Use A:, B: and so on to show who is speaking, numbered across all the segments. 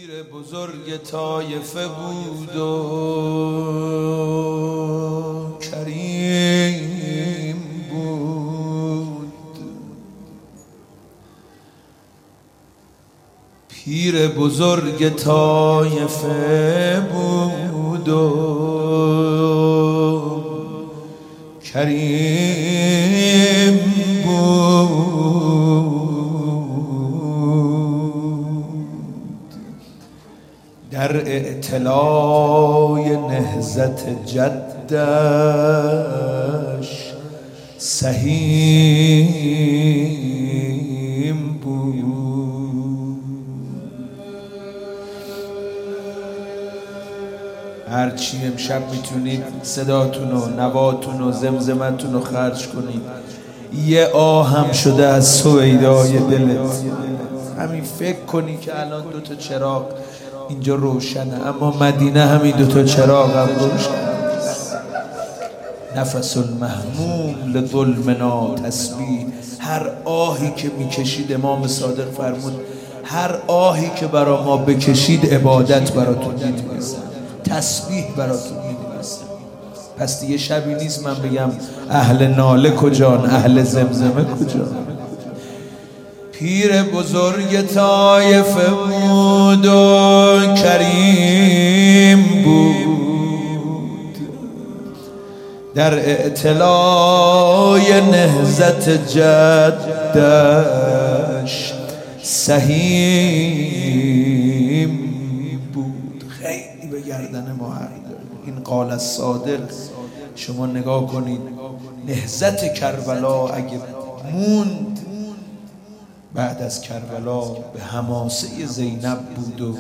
A: پیر بزرگ طایفه بود و کریم بود. پیر بزرگ طایفه بود و کریم بود. در اعتلای نهضت جدش سهیم بود. هرچی امشب میتونید صداتون و نواتون و زمزمتون رو خرج کنید. یه آهم شده از سویدای دلت. همین فکر کنی که الان دوتا چراغ اینجا روشنه، اما مدینه همین دوتا چراغ هم روشنه. نفس المهموم لظلمنا تسبیح. هر آهی که میکشید، امام صادق فرمود هر آهی که برا ما بکشید عبادت براتون می‌نویسم، تسبیح براتون می‌نویسم. پس دیگه شبی نیست من بگم اهل ناله کجان، اهل زمزمه کجان. پیر بزرگ طایفه بود و کریم بود. در اعتلای نهضت جدش سهیم بود. خیلی به گردن ما حق داره. این قال الصادق. شما نگاه کنید نهضت کربلا اگه موند بعد از کربلا به حماسه زینب بود و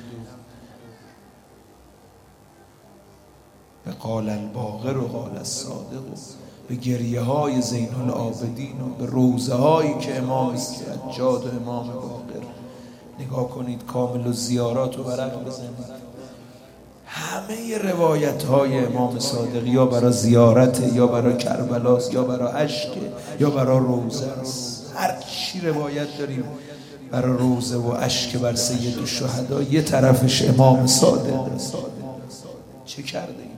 A: به قال الباقر و قال الصادق و به گریه های زین العابدین و به روزه هایی که امام سجاد و امام باقر. نگاه کنید کامل و زیارات و ورق بزنید. همه روایت های امام صادق یا برای زیارت، یا برای کربلاست، یا برای عشق، یا برای روزه است. هر چی روایت داریم برای روزه و اشک بر سید الشهدا، یه طرفش امام صادق. چه کرده این؟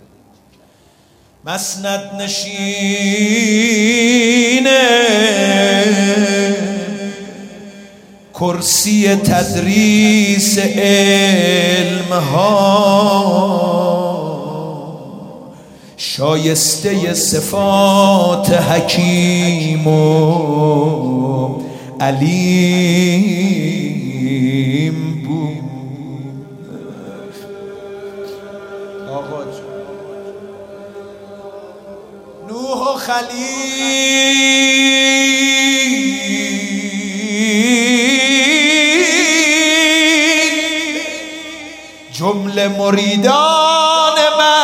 A: مسند نشینه کرسی تدریس علم ها، شایسته صفات حکیم و علیم بود. آقا نوح و خلیل جمله مریدان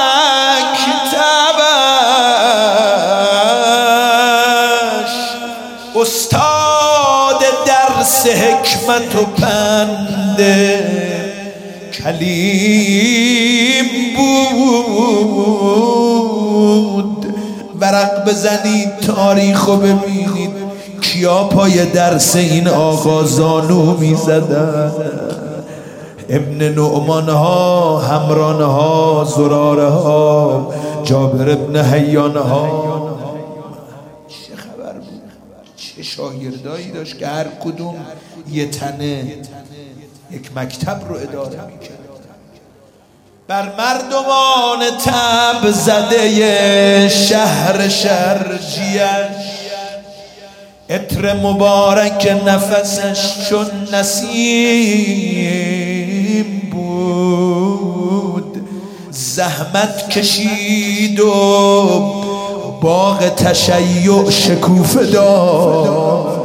A: مکتبش، استاد درس حکمت و پند کلیم بود. ورق بزنید تاریخو ببینید کیا پای درس این آقا زانو می زدن. ابن نعمان ها، همران ها، زراره ها، جابر ابن حیان ها. چه خبر بود؟ چه شاگردایی داشت که هر کدوم یه تنه یک مکتب رو اداره میکرد. بر مردمان تب زده شهر شرجیش، عطر مبارک نفسش چون نسیم بود. زحمت کشید و باغ تشیع شکوفه داد.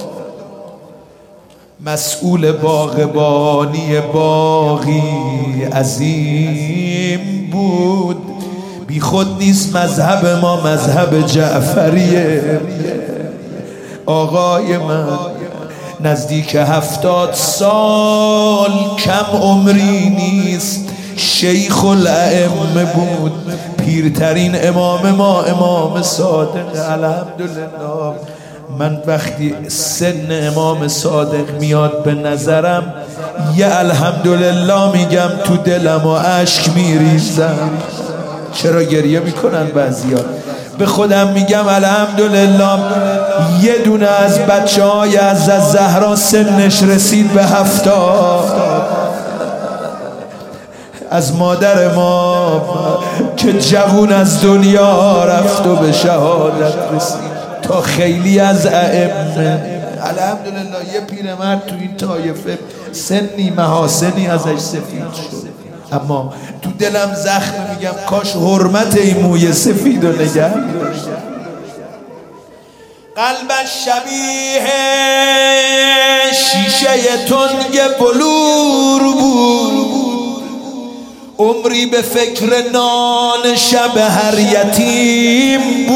A: مسئول باغبانی باغی عظیم بود. بی خود نیست مذهب ما مذهب جعفریه. آقای من نزدیک 70 سال کم عمری نیست، شیخ الائمه بود. پیرترین امام ما امام صادق. الحمدلله من وقتی سن امام صادق میاد به نظرم یه الحمدلله میگم تو دلم و اشک میریزم. چرا گریه میکنن بعضیا؟ به خودم میگم الحمدلله یه دونه از بچه های از زهرا سنش رسید به 70. از مادر ما که جوون از دنیا رفت و به شهادت رسید، تا خیلی از ائمه. الحمدلله یه پیرمرد تو این طایفه سنی محاسنی ازش سفید شد، اما تو دلم زخم میگم کاش حرمت این موی سفید و نگه داشت. قلبش شبیه شیشه تنگ بلور بود، عمری به فکر نان شب هر یتیم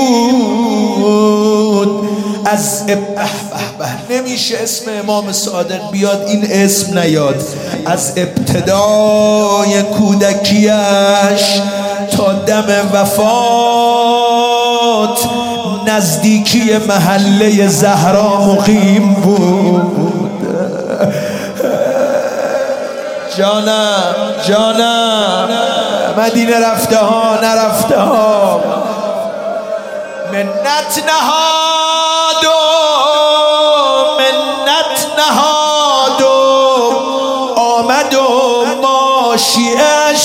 A: بود. از نمیشه اسم امام صادق بیاد این اسم نیاد. از ابتدای کودکیش تا دم وفات نزدیکی محله زهرا مقیم بود. جانم مدینه رفته ها نرفته ها، منت نهاد و آمد و ما شیعه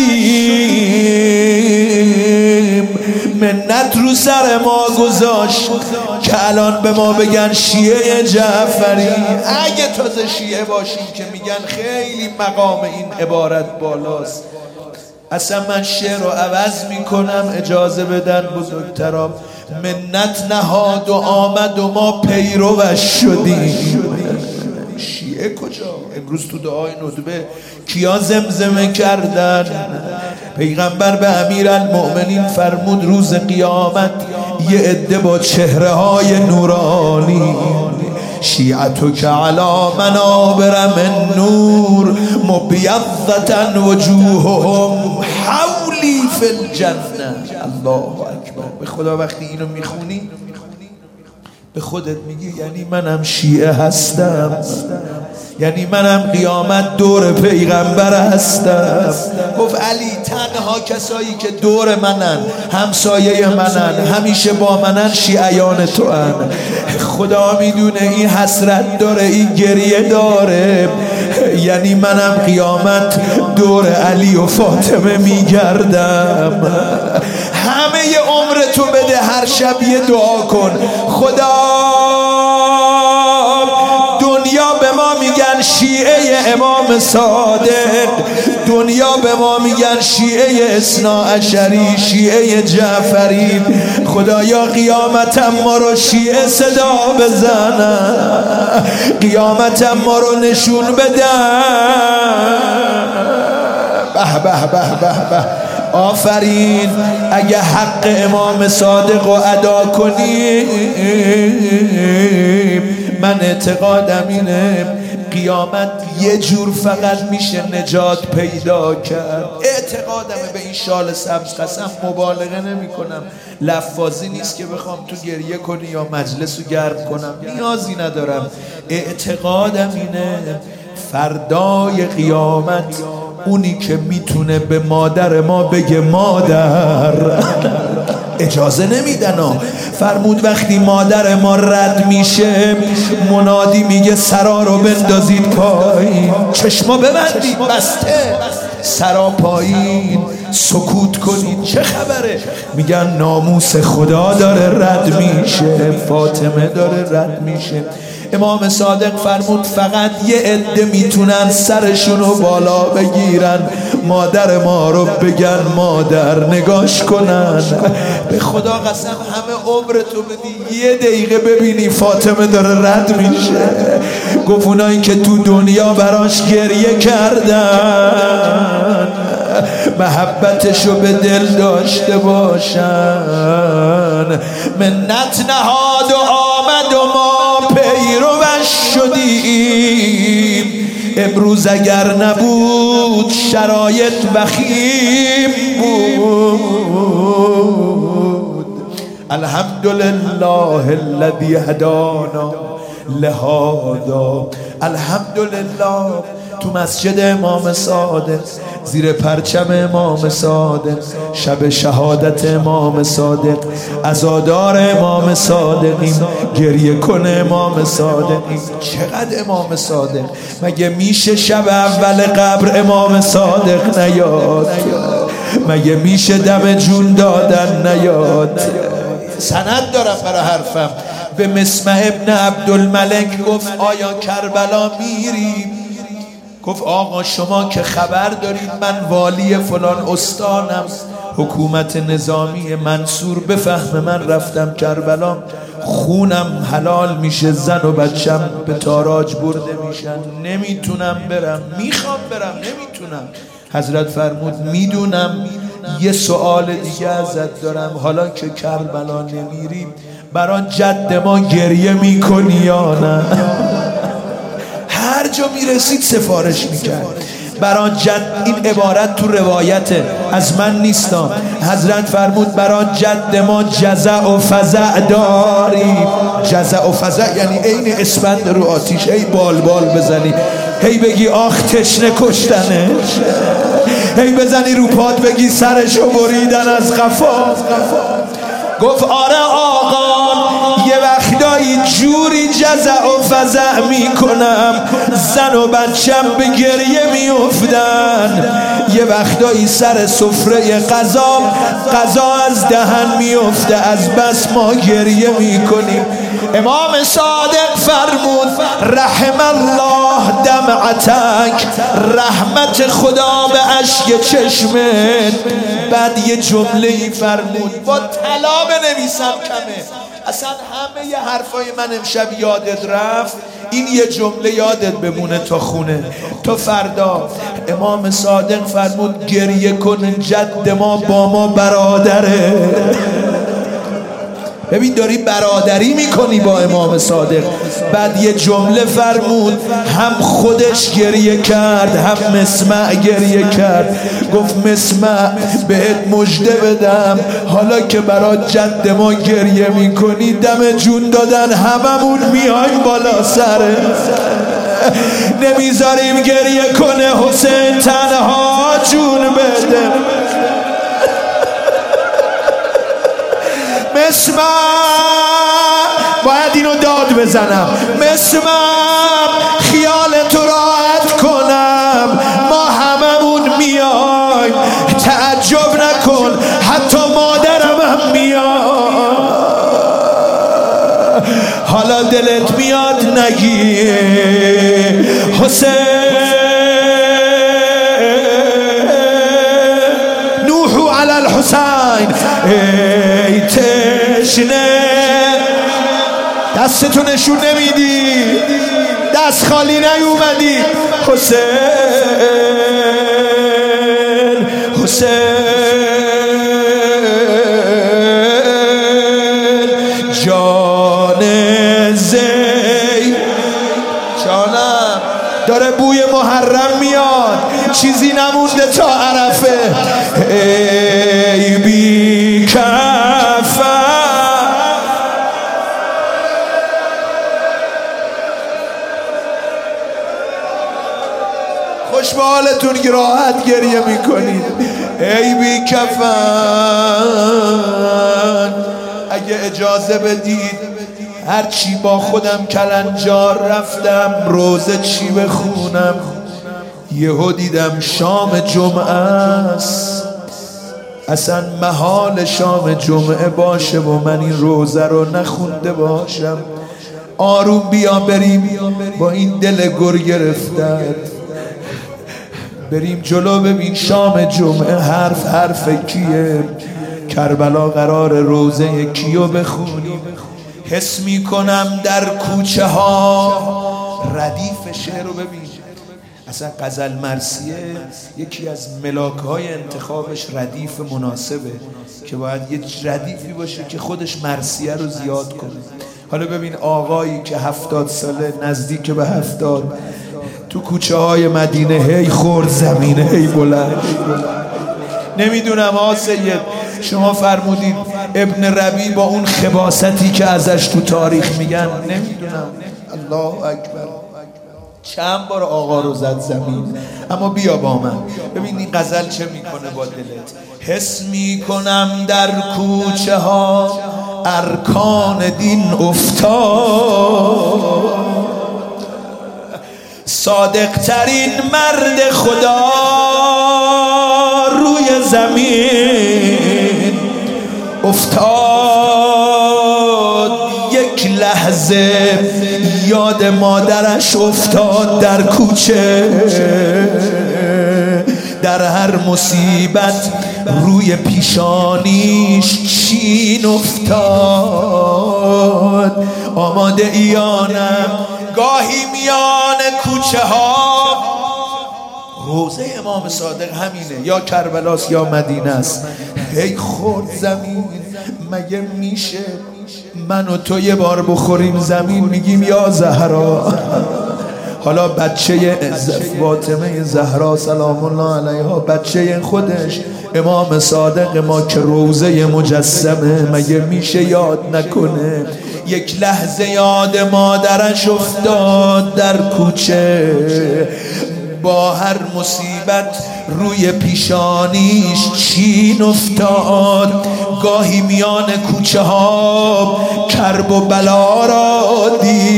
A: شدیم. منت رو سر ما گذاشت که الان به ما بگن شیعه جعفری. اگه تازه شیعه باشیم که میگن خیلی مقام این عبارت بالاست. اصلا من شعر رو عوض میکنم، اجازه بدن بزرگترام. منت نهاد و آمد و ما پیروش شدیم. شیعه کجا؟ امروز تو دعای ندبه کیا زمزمه کردن؟ پیغمبر به امیرالمؤمنین فرمود روز قیامت یه عده با چهره های نورانی، شیعتک علی منابر من نور مبیضة وجوههم حولی فی الجنه. الله اکبر. به خدا وقتی اینو میخونی به خودت میگی یعنی منم شیعه هستم، یعنی منم قیامت دور پیغمبر هستم. گفت علی تنها کسایی که دور منن، همسایه منن، همیشه با منن، شیعیان تو هن. خدا میدونه این حسرت داره، این گریه داره، یعنی منم قیامت دور علی و فاطمه میگردم. همه عمر تو بده، هر شب یه دعا کن، خدا دنیا به ما میگن شیعه امام صادق، دنیا به ما میگن شیعه اثناعشری، شیعه جعفری. خدایا قیامتم ما رو شیعه صدا بزنن، قیامتم ما رو نشون بدن. به به به به به. آفرین. اگه حق امام صادق رو ادا کنی، من اعتقادم اینه قیامت یه جور فقط میشه نجات پیدا کرد. اعتقادمه به این شال سبز، قسم مبالغه نمی کنم، لفاظی نیست که بخوام تو گریه کنی یا مجلس رو گرم کنم، نیازی ندارم. اعتقادم اینه فردای قیامت اونی که میتونه به مادر ما بگه مادر، اجازه نمیدن ها. فرمود وقتی مادر ما رد میشه منادی میگه سرا رو بندازید پایین، چشما ببندید بسته، سرا پایین، سکوت کنید. چه خبره؟ میگن ناموس خدا داره رد میشه، فاطمه داره رد میشه. امام صادق فرمود فقط یه عده میتونن سرشونو بالا بگیرن، مادر ما رو بگن مادر، نگاش کنن. به خدا قسم همه عمرتو بدی یه دقیقه ببینی فاطمه داره رد میشه. گفت اونایی که تو دنیا براش گریه کردن محبتشو به دل داشته باشن. منت نهاد و آمد و ما پیروش شدیم. امروز اگر نبود شرایط وخیم بود. الحمدلله الذی هدانا لهذا. الحمدلله تو مسجد امام صادق، زیر پرچم امام صادق، شب شهادت امام صادق، عزادار امام صادقیم، گریه کنه امام صادقیم. چقدر امام صادق؟ مگه میشه شب اول قبر امام صادق نیاد؟ مگه میشه دم جون دادن نیاد؟ سند دارم برای حرفم. به مسمع ابن عبدالملک گفت آیا کربلا میریم؟ گفت آقا شما که خبر دارید من والی فلان استانم، حکومت نظامی منصور به فهم من رفتم کربلا، خونم حلال میشه، زن و بچم به تاراج برده میشن، نمیتونم برم، میخوام برم نمیتونم. حضرت فرمود میدونم، یه سوال دیگه ازت دارم، حالا که کربلا نمیریم برای جد ما گریه میکنی یا نه؟ هر جا میرسید سفارش میکرد برای جد. این عبارت تو روایته، از من نیستم. حضرت فرمود برای جد ما جزع و فزع داریم. جزع و فزع یعنی عین اسفند رو آتیش، هی بال بزنی، هی بگی آخ تشنه کشتنش، هی بزنی رو پات بگی سرشو بریدن از قفا. گفت آره آقا، یه وقتایی جوری جزع و فزع میکنم زن و بچم به گریه میافتن، یه وقتایی سر سفره غذا از دهن میفته، از بس ما گریه میکنیم. امام صادق فرمود رحم الله دمعتک، رحمت خدا به اشک چشمت. بعد یه جمله ای فرمود با طلا بنویسم کمه، اصلا همه یه حرفای من امشب یادت رفت، این یه جمله یادت بمونه تا خونه تا فردا. امام صادق فرمود گریه کن جد ما با ما برادره. ببین داری برادری میکنی با امام صادق. بعد یه جمله فرمود، هم خودش گریه کرد هم مسمع گریه کرد. گفت مسمع بهت مژده بدم، حالا که برای جد ما گریه میکنی دم جون دادن هممون میایم بالا سره، نمیذاریم گریه کنه حسین تنها جون بده. مسمع باید اینو داد بزنم، مسمع خیال تو راحت کنم، ما هممون میایم، تعجب نکن حتی مادرم هم میاد. حالا دلت میاد نگی حسین نوحو علی الحسین، ای تشنه دستتو نشون نمیدی، دست خالی نیومدی. حسین جان زی، جانم داره بوی محرم میاد، چیزی نمونده تا عرفه. ای بی کفن خوش به حالتون که راحت گریه میکنید. ای بی کفن اگه اجازه بدید هرچی با خودم کلنجار رفتم روزه چی بخونم، یهو دیدم شام جمعه است، اصلا محال شام جمعه باشه و من این روزه رو نخونده باشم. آروم بیا بریم با این دل گر گرفتن بریم جلو، ببین شام جمعه حرف کیه، کربلا قرار روزه کیو بخونیم. حس میکنم در کوچه ها ردیف شعر رو ببین. اصلا غزل مرثیه یکی از ملاک‌های انتخابش ردیف مناسبه که باید یه ردیفی باشه که خودش مرثیه رو زیاد کنه. حالا ببین آقایی که 70 ساله، نزدیک به 70، تو کوچه های مدینه هی خورد زمینه هی بلند. نمیدونم سید شما فرمودید ابن ربیع با اون خباستی که ازش تو تاریخ میگن، نمیدونم. الله اکبر. چند بار آقا رو زد زمین. اما بیا با من ببین این غزل چه میکنه با دلت. حس میکنم در کوچه ها ارکان دین افتاد، صادق ترین مرد خدا روی زمین افتاد. یک لحظه یاد مادرش افتاد در کوچه، در هر مصیبت روی پیشانیش چین افتاد. آماده ایانم گاهی میان کوچه ها، روزه امام صادق همینه، یا کربلاست یا مدینه است. هی خورد زمین، مگه میشه من و تو یه بار بخوریم زمین میگیم یا زهرا؟ حالا بچه فاطمه زهرا سلام الله علیها، بچه خودش امام صادق ما که روزه مجسمه، مگه میشه یاد نکنه؟ یک لحظه یاد مادرش افتاد در کوچه، با هر مصیبت روی پیشانیش چین افتاد. گاهی میان کوچه ها کرب و بلا را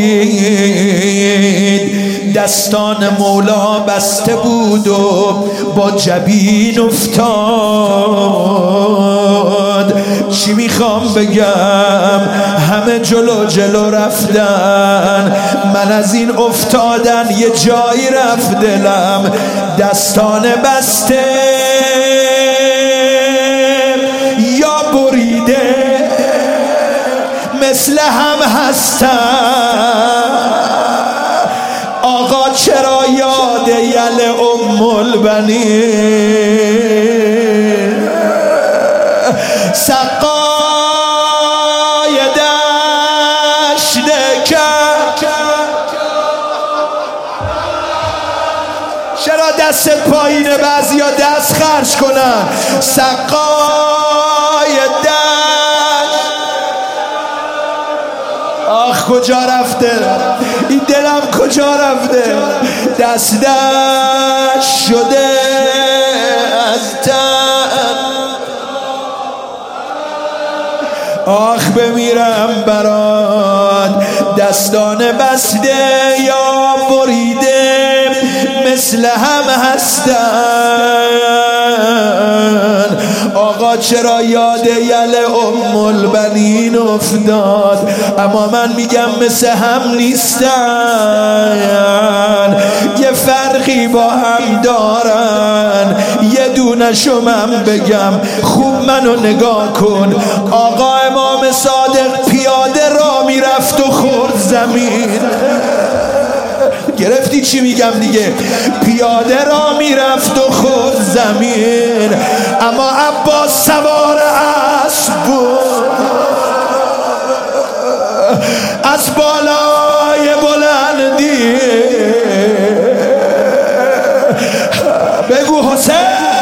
A: دید، دستان مولا بسته بود و با جبین افتاد. چی میخوام بگم؟ همه جلو جلو رفتن، من از این افتادن یه جایی رفت دلم. دستان بسته یا بریده مثل هم هستن. آقا چرا یاد یل ام البنین سقای دشت کرد؟ چرا دست پایینه؟ بعضی ها دست خرج کنن. سقای دشت، آخ کجا رفته این دلم، کجا رفته؟ دست شده از تن، آخ بمیرم برات. دستان بسته یا بریده مثل هم هستن. آقا چرا یاد یل ام البنین افتاد؟ اما من میگم مثل هم نیستن، یه فرقی با هم دارن. یه دونشو من بگم، خوب منو نگاه کن. آقا امام صادق پیاده را میرفت و خورد زمین. گرفتی چی میگم دیگه؟ پیاده را میرفت و خورد زمین. اما عباس سوار اسب بود، از بالای بلندی بگو حسین.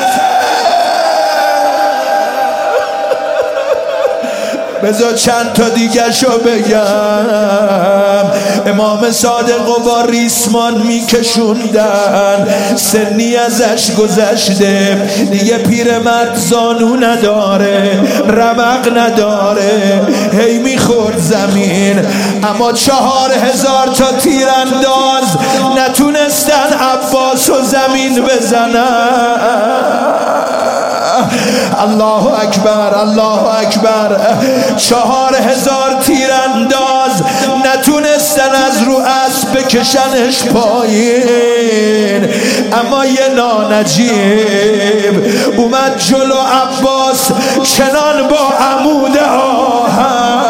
A: بذار چند تا دیگه شو بگم. امام صادق و با ریسمان میکشوندن، سنی ازش گذشته دیگه، پیرمرد زانو نداره، رمق نداره، هی میخورد زمین. اما 4000 تا تیرانداز نتونستن عباس و زمین بزنن. الله اکبر، الله اکبر. 4000 تیرانداز نتونستن از رو اسب بکشنش پایین. اما یه نانجیب اومد جلو عباس، چنان با عمود آهن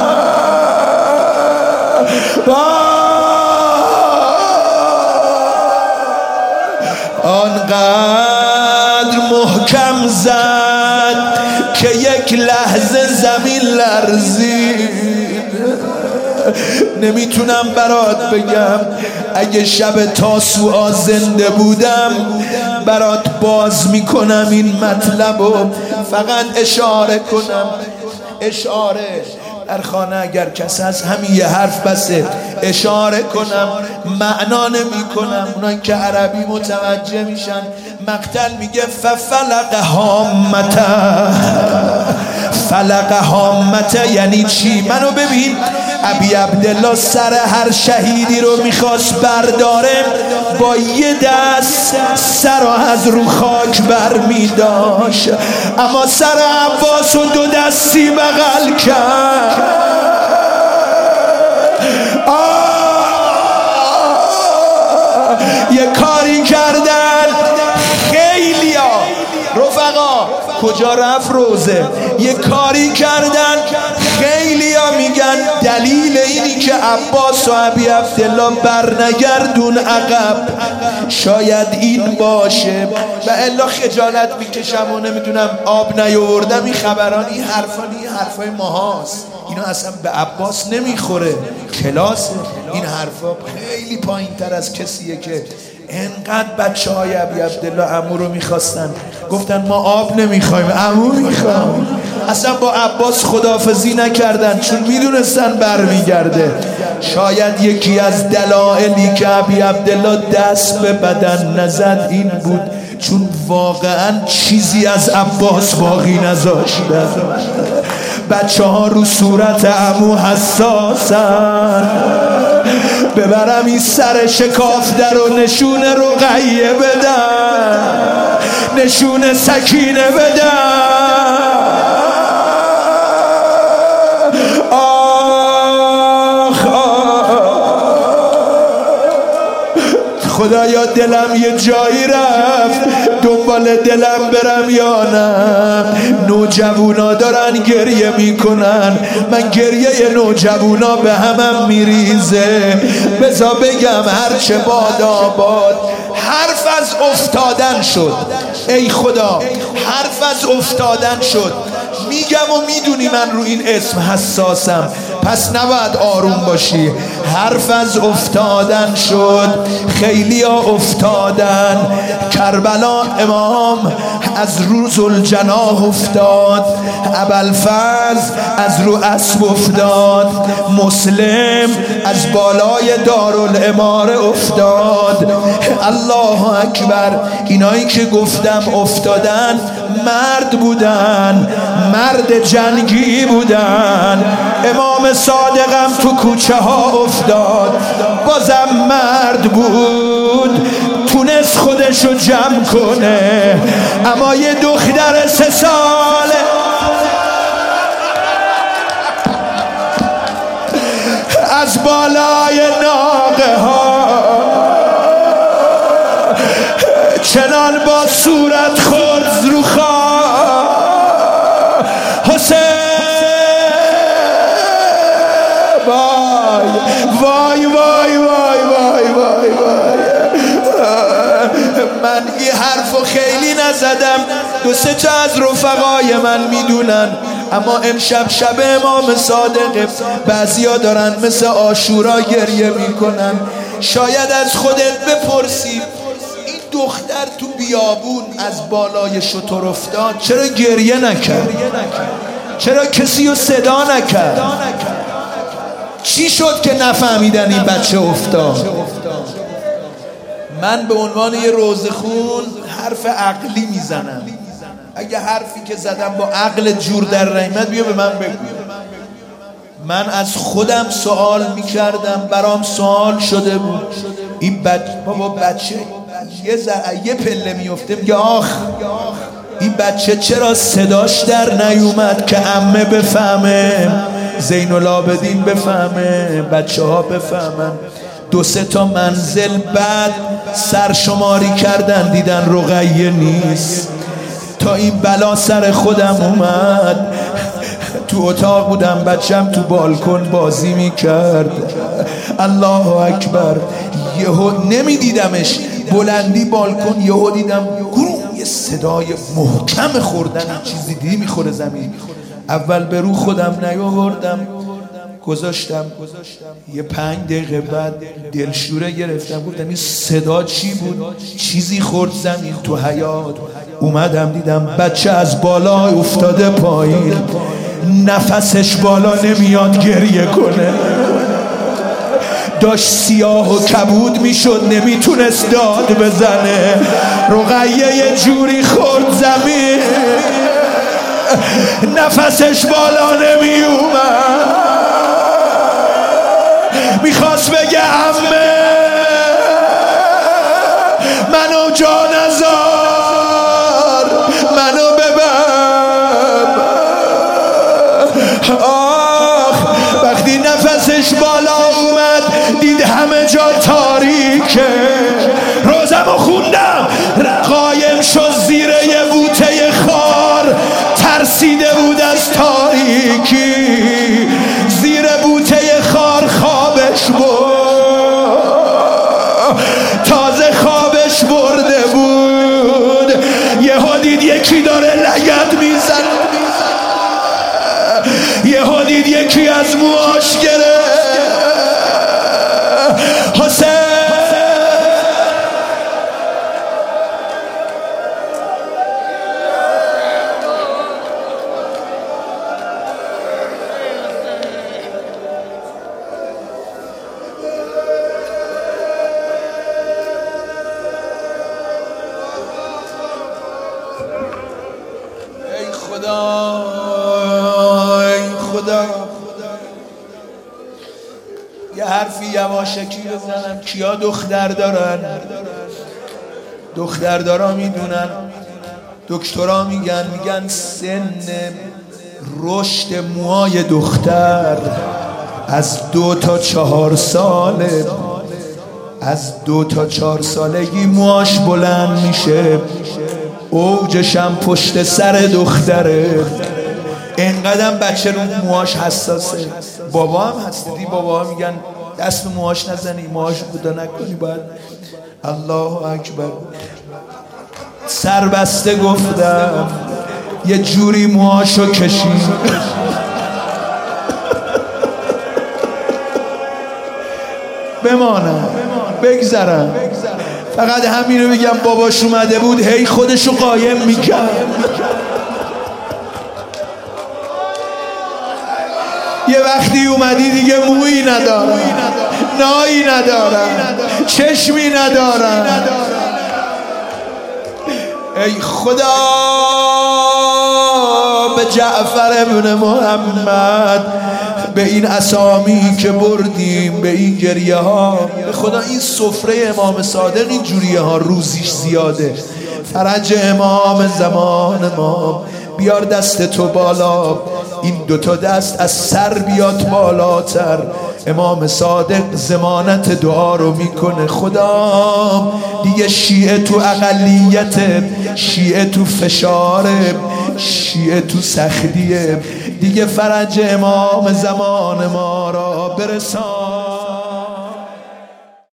A: آنقدر محکم زد که یک لحظه زمین لرزید. نمیتونم برات بگم، اگه شب تاسوعا زنده بودم برات باز میکنم این مطلب و فقط اشاره کنم. اشاره در خانه اگر کس هست همین یه حرف بسه، اشاره کنم معنا نمی کنم. اونایی که عربی متوجه میشن. مقتل میگه ففلق هامته. فلق هامته یعنی چی؟ منو ببین، ابی عبدالله سر هر شهیدی رو میخواست برداره، با یه دست سر از رو خاک بر میداشت، اما سر عباس و دو دستی بغل کرد. یه کاری کردن خیلیا رفقا، کجا رفت روزه؟ یه کاری کردن خیلیا میگن دلیل اینی که عباس و ابی عبدالله برنگردون عقب شاید این باشه، و الا خجالت میکشم و نمیدونم آب نیاوردم این خبران، این حرفای ماهاست، اینا اصلا به عباس نمیخوره، کلاس این حرفا خیلی پایین تر از کسیه که انقدر بچه های ابی عبدالله عمو رو میخواستن، گفتن ما آب نمیخوایم عمو میخوایم. اصلا با عباس خداحافظی نکردن چون میدونستن برمیگرده. شاید یکی از دلایلی که ابی عبدالله دست به بدن نزد این بود چون واقعا چیزی از عباس باقی نذاشته. بچه ها رو صورت عمو حساسن، ببرم این سر شکافته رو نشون رقیه بدن، نشون سکینه بدن. خدایا دلم یه جایی رفت، دنبال دلم برم یا نه. نوجوونا دارن گریه میکنن، من گریه نوجوونا به همم میریزه. بذار بگم هرچه باد آباد، حرف از افتادن شد. ای خدا حرف از افتادن شد. میگم و میدونی من رو این اسم حساسم، پس نباید آروم باشی. حرف از افتادن شد، خیلی ها افتادن. کربلا امام از رو ذوالجناح افتاد، ابوالفضل از رو اسب افتاد، مسلم از بالای دارالاماره افتاد. الله اکبر. اینایی که گفتم افتادن مرد بودن، مرد جنگی بودن. امام صادقم تو کوچه ها افتاد، بازم مرد بود، تونست خودشو جمع کنه. اما یه دختر 3 ساله از بالای ناقه ها چنان با صورت خورد رو خواه. حسین وای وای وای وای وای وای. من این حرفو خیلی نزدم، 2-3 تا از رفقای من میدونن، اما امشب شب امام صادق بعضیا دارن مثل عاشورا گریه میکنن. شاید از خودت بپرسی این دختر تو بیابون از بالای شتر افتاد، چرا گریه نکرد؟ چرا کسی رو صدا نکرد؟ چی شد که نفهمیدن این بچه افتاد؟ من به عنوان یه روزخون حرف عقلی میزنم. اگه حرفی که زدم با عقل جور در نیامد بیا به من بگو. من از خودم سوال میکردم، برام سوال شده بود این بچه یه پله میفته میگه آخ این بچه چرا صداش در نیومد که عمه بفهمه، زین العابدین بفهمه، بچه ها بفهمن. 2-3 تا منزل بعد سرشماری کردن دیدن رقیه نیست. تا این بلا سر خودم اومد، تو اتاق بودم بچم تو بالکن بازی میکرد. الله اکبر. یهو نمیدیدمش، بلندی بالکن یهو دیدم یه صدای محکم خوردن چیزی دیدی میخوره زمین. اول به رو خودم نیاوردم، گذاشتم. یه 5 دقیقه بعد دلشوره گرفتم، گفتم این صدا چی بود؟ چیزی خورد زمین تو حیاط. اومدم دیدم بچه از بالا افتاده پایین، نفسش بالا نمیاد گریه کنه، داشت سیاه و کبود میشد نمیتونست داد بزنه. رقیه یه جوری خورد زمین نفسش بالا نمیومد، میخواست بگه عمه منو جا نذار، منو ببر. آخ وقتی نفسش بالا اومد دید همه جا تاریکه. روزمو خوندم قایم شد زیر یه بوته خار، ترسیده بود از تاریکی، زیر بوته خار خوابش بود، تازه خوابش برده بود. یهو دید یکی داره لگد میزنه، یهو دید یکی از موهاش گرفت. حسین خدا یه حرفی یواشکی بزنم. کیا دختر دارن؟ دختردارا میدونن، دکترا میگن سن رشد موهای دختر از 2 تا 4 ساله. از 2 تا 4 سالگی موهاش بلند میشه، اوجشم پشت سر دختره. اینقدر بچه رو موهاش حساسه. بابا هم هست، دیدی بابا ها میگن دست به موهاش نزنی، موهاش بودا نکنی. باید الله اکبر سربسته گفتم یه جوری موهاشو کشید بمانم بگذرم. فقط همینو میگم باباش اومده بود هی خودشو قایم میکرد. یه وقتی اومدی دیگه مویی ندارم، نایی ندارم، چشمی ندارم. ای خدا به جعفر ابن محمد، به این اسامی که بردیم، به این گریه ها، به خدا این سفره امام صادق این جوریه ها روزیش زیاده. فرج امام زمان ما، بیار دست تو بالا، این 2 تا دست از سر بیاد بالاتر. امام صادق ضمانت دعا رو میکنه. خدا دیگه شیعه تو اقلیت، شیعه تو فشاره، شیعه تو سختیه، دیگه فرج امام زمان ما را برسان.